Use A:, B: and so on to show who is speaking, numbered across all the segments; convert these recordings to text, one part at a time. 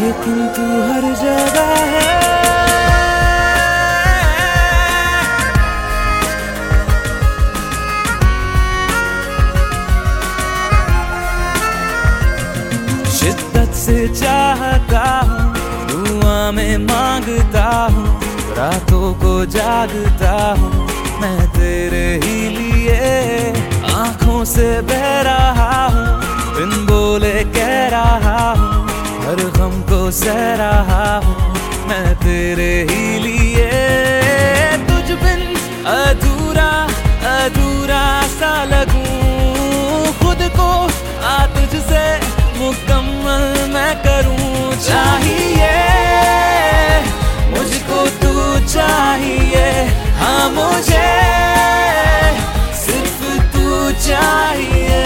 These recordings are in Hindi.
A: लेकिन तू हर जगह है। शिद्दत से चाहता हूँ, दुआ में मांगता हूँ, रातों को जागता हूँ मैं तेरे ही लिए। आँखों से बह रहा हूँ, बिन बोले कह रहा हूँ, हर गम को सह रहा हूँ मैं तेरे ही लिए। तुझ बिन अधूरा अधूरा सा लगूं, खुद को आ तुझसे मुकम्मल मैं करूं। चाहिए मुझको तू चाहिए, हाँ मुझे सिर्फ तू चाहिए।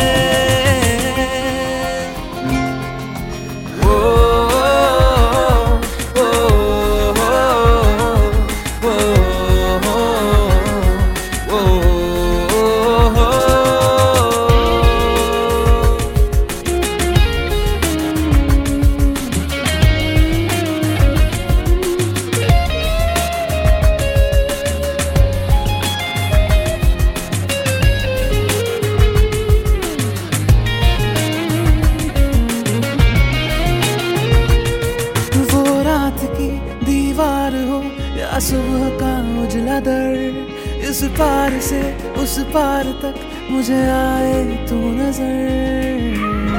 A: दीवार हो या सुबह का उजला दर, इस पार से उस पार तक मुझे आए तू नजर।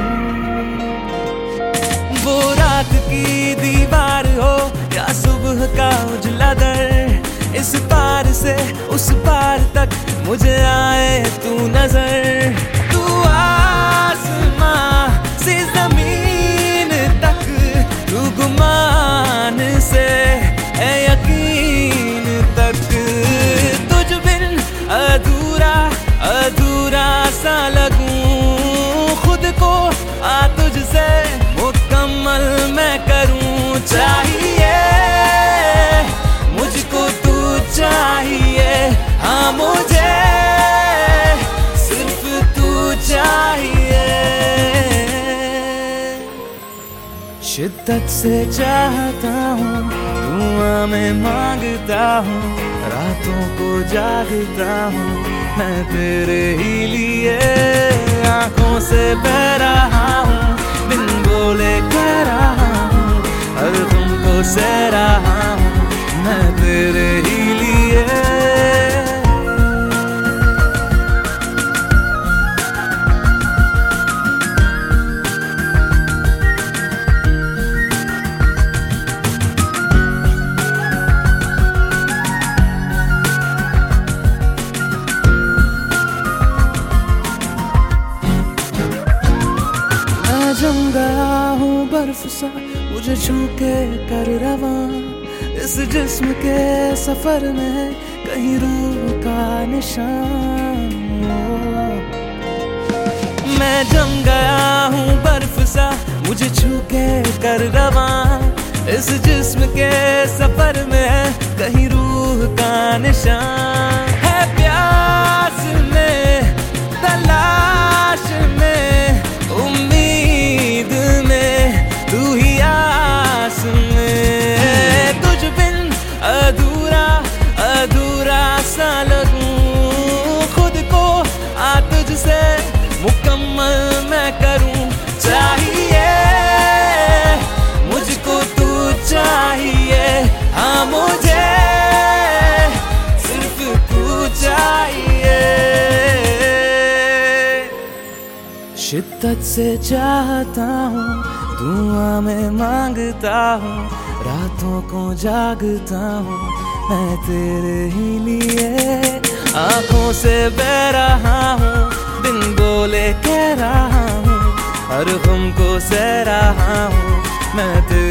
A: वो रात की दीवार हो या सुबह का उजला दर, इस पार से उस पार तक मुझे आए तू नजर। तू आसमां से जमीन तक, तू गुमान से है यकीन तक, तुझ बिन अधूरा अधूरा सा लगूं, खुद को आ तुझसे मुकम्मल मैं करूं। चाहिए मुझको तू चाहिए, हाँ मुझे सिर्फ तू चाहिए। शिद्दत से चाहता हूँ, दुआ में मांगता हूँ, रातों को जागता हूँ मैं तेरे ही लिए। आँखों से बह रहा हूँ, बिन बोले कह रहा हूँ, हर तुमको सह रहा हूँ मैं तेरे ही लिए। जम गया हूँ बर्फ सा, मुझे छू के कर रवां, इस जिस्म के सफर में कहीं रूह का निशान। मैं जम गया हूँ बर्फ सा, मुझे छू के कर रवां, इस जिस्म के सफर में कहीं रूह का निशान। है प्यास में, तलाश में, उम्मीद में, तू ही आस में, तुझ बिन अधूरा अधूरा सा लगूं, खुद को आ तुझसे मुकम्मल मैं करूं। चाहिए मुझको तू चाहिए, हाँ मुझे सिर्फ तू चाहिए। शिद्दत से चाहता हूँ, दुआ में मांगता हूँ, रातों को जागता हूँ मैं तेरे ही लिए। आँखों से बह रहा हूँ, बिन बोले कह रहा हूँ, हर गम को सह रहा हूँ मैं तेरे